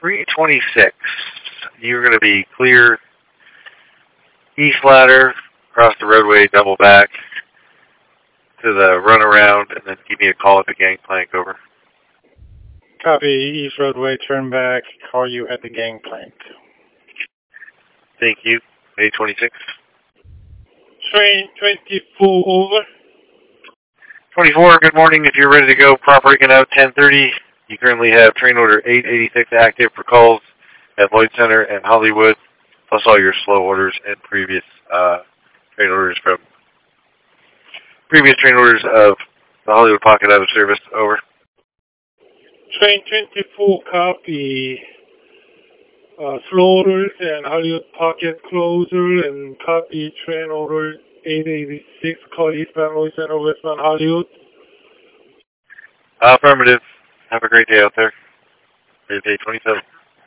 326. You're going to be clear east ladder, across the roadway, double back to the runaround, and then give me a call at the gangplank, over. Copy, east roadway, turn back, call you at the gangplank. Thank you. A26. Train 24, over. 24, good morning. If you're ready to go, prop breaking out 10:30. You currently have train order 886 active for calls at Lloyd Center and Hollywood, plus all your slow orders and previous train orders of the Hollywood Pocket out of service, over. Train 24, copy. Slow orders and Hollywood Pocket closer, and copy train order 886, call eastbound Lloyd Center, westbound Hollywood. Affirmative. Have a great day out there. It's 827.